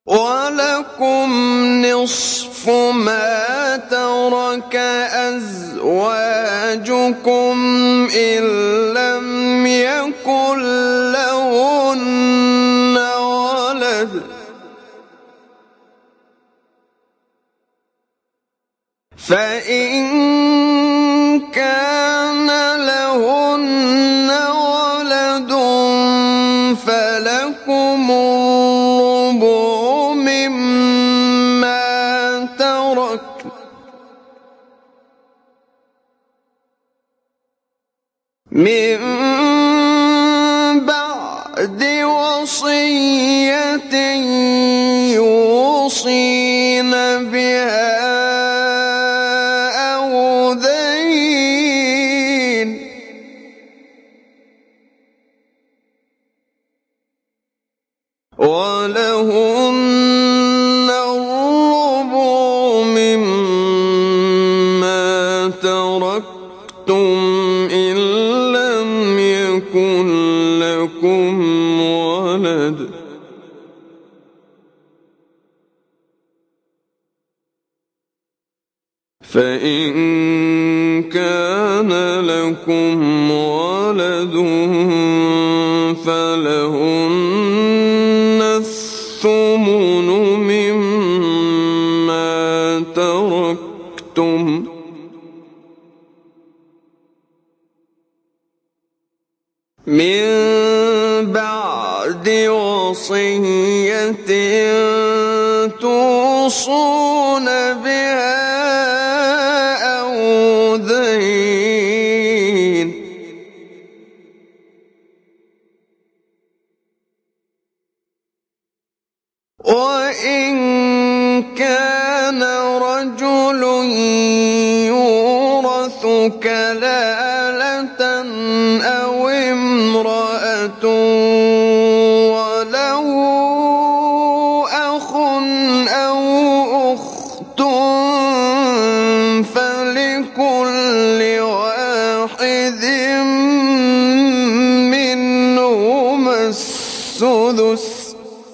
وَلَكُمْ نِصْفُ مَا تَرَكَ أَزْوَاجُكُمْ إِن لَّمْ يَكُن لَّهُنَّ وَلَدٌ ۚ فَإِن كَانَ لَهُنَّ وَلَدٌ فَلَكُمُ الرُّبُعُ مِمَّا تَرَكْنَ مِن بَعْدِ وَصِيَّةٍ يُوصِينَ بِهَا أَوْ دَيْنٍ ۗ وَلَهُنَّ الرُّبُعُ مِمَّا تَرَكْتُمْ إِن لَّمْ يَكُن لَّكُمْ وَلَدٌ ۚ فَإِن كَانَ لَكُمْ وَلَدٌ فَلَهُنَّ الثُّمُنُ مِمَّا تَرَكْتُم مِّن بَعْدِ وَصِيَّةٍ تُوصُونَ بِهَا أَوْ دَيْنٍ ۗ وَإِن كَانَ رَجُلٌ يُورَثُ كَلَالَةً أَوْ امْرَأَةٌ وَلَهُ أَخٌ أَوْ أُخْتٌ فَلِكُلِّ وَاحِدٍ مِّنْهُمَا السُّدُسُ ۚ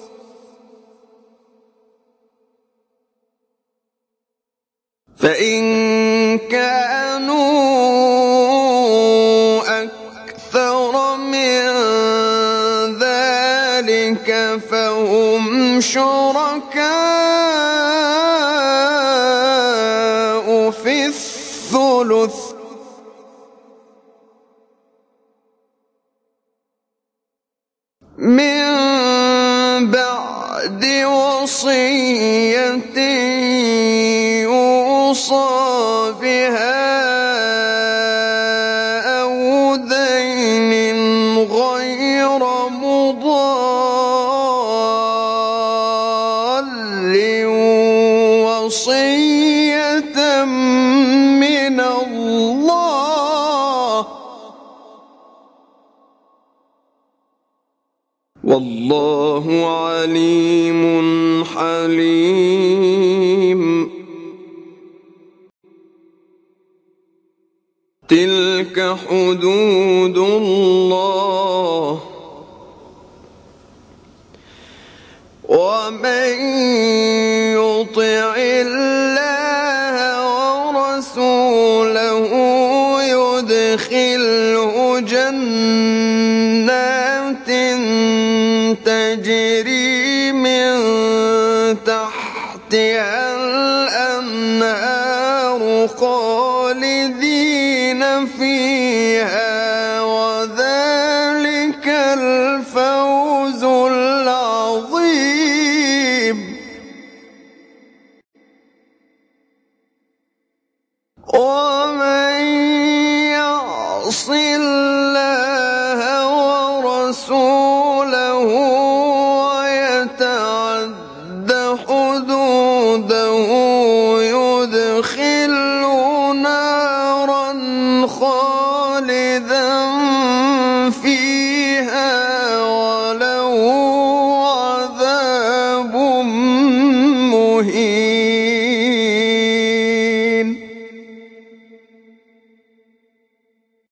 فَإِن كَانُوا أَكْثَرَ مِن ذَٰلِكَ فَهُمْ شُرَكَاءُ فِي الثُّلُثِ ۚ مِن بَعْدِ وَصِيَّةٍ يُوصَىٰ بِهَا أَوْ دَيْنٍ غَيْرَ مُضَارٍّ ۚ وَصِيَّةً مِّنَ اللَّهِ ۗ وَاللَّهُ عَلِيمٌ حَلِيمٌ. تِلْكَ حُدُودُ اللَّهِ ۚ وَمَن يُطِعِ اللَّهَ وَرَسُولَهُ يُدْخِلْهُ جَنَّاتٍ تَجْرِي مِن تَحْتِهَا الْأَنْهَارُ